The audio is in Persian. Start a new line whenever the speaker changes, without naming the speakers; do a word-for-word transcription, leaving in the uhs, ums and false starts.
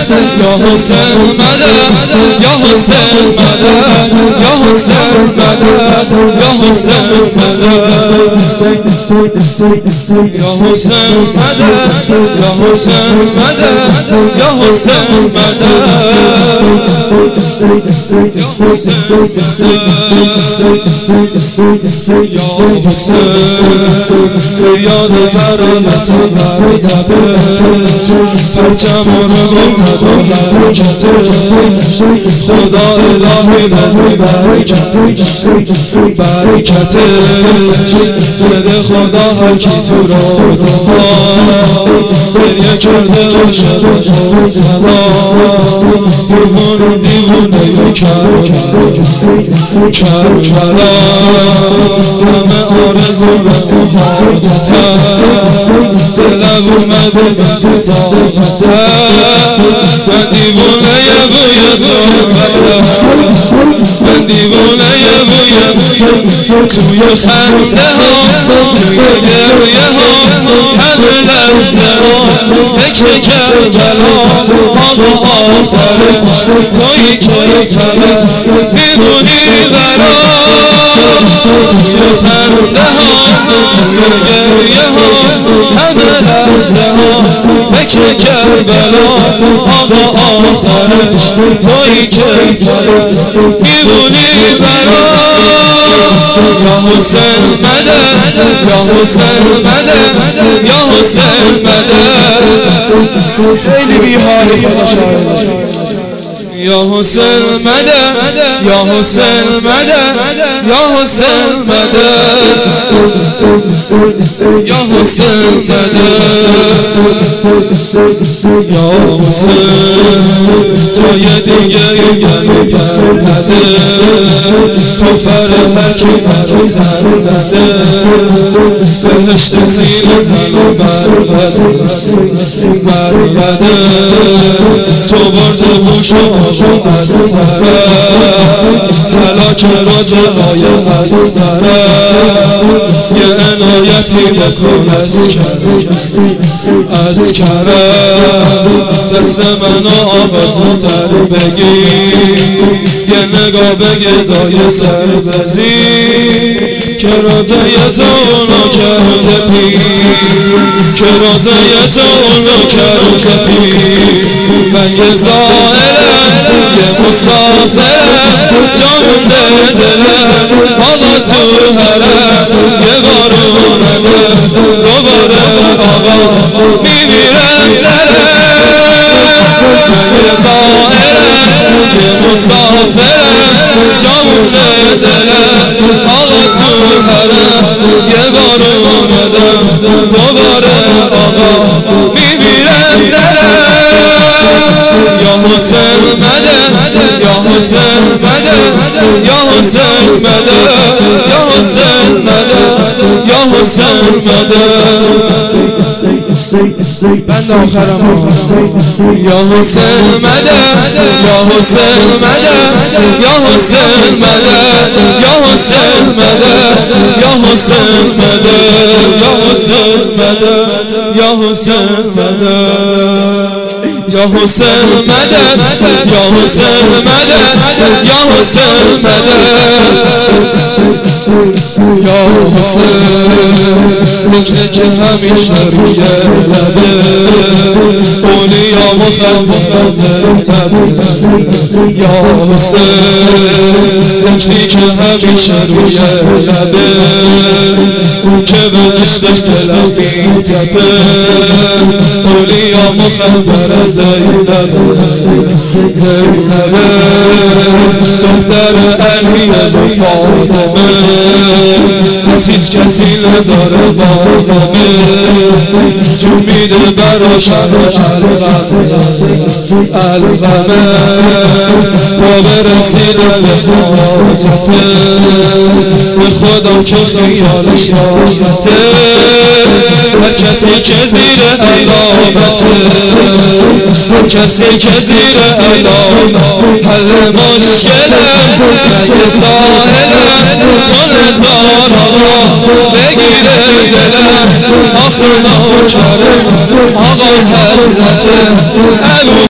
یا حسین مدد یا حسین مدد یا حسین مدد یا حسین مدد یا حسین مدد یا حسین مدد یا حسین مدد یا حسین یاد برامت برتبه پرچم رو بکن و حرکت خدا الهی بده برکت برکت بده خدا هر کی تو روزها گریه کرده و شب و تنها دیوونه دیوونه کربلا همه آرزو و حاجت دلم اومده بده طاقت من دیوونه بوی طاقت من دیوونه بوی توی خنده ها توی گریه ها همه لحظه ها فکر کربلا آقا آخره توی کیفره میدونی برا توی خنده ها توی گریه ها همه لحظه ها فکر کربلا آقا آخرش توی کیفره میدونی برا یا حسین مدد یا حسین مدد یا حسین مدد
خیلی بی‌حالی خدا شاهد
یا حسین مدد یا حسین مدد یا حسین مدد یا حسین مدد یا حسین جای دیگه یعنی برنده تو فرحکی برو سر زده بهشت سیر زن و بربده تو برده هوش و از سرم هلاک روزه های از درم یه عنایتی بکن از کرم از کرم دست منو آوازوتر بگیر یه نگاه بگه دای سر بزیر که روزه تو اونو کرده پیر که روزه تو اونو کرده پیر من یه زائرم یه مسافرم جان دلم حالا تو حرم یه بارونمه دوباره آقا میمیرم درم من یه زائرم یه مسافرم جان دلم حالا تو حرم یه بارونمه دوباره آقا میمیرم درم یا حسین مدد یا حسین مدد یا حسین مدد یا حسین مدد یا حسین مدد
بند آخرم
یا حسین مدد یا حسین مدد یا حسین مدد یا حسین مدد یا حسین مدد یا حسین مدد یا حسین مدد یا حسین مدد یا حسین مدد یا حسین مدد یا حسین فکر که همیشه روی لبه اولیا مخبر یا حسین فکری که همیشه روی لبه اون که به عشقش دلم میتپه اولیا مخبر زینبه زینبه دختر علی و فاطمه از هیچ کسی نداره واقعه جون میده براش الغمه با برسیدن به حاجته به خدا که خیالش راحته هر کسی که زیر علامته هر کسی که زیر علامت حل مشکله مگه ساحله تو نزار آقا بگیره دلم آخر ناکره آقا حضرته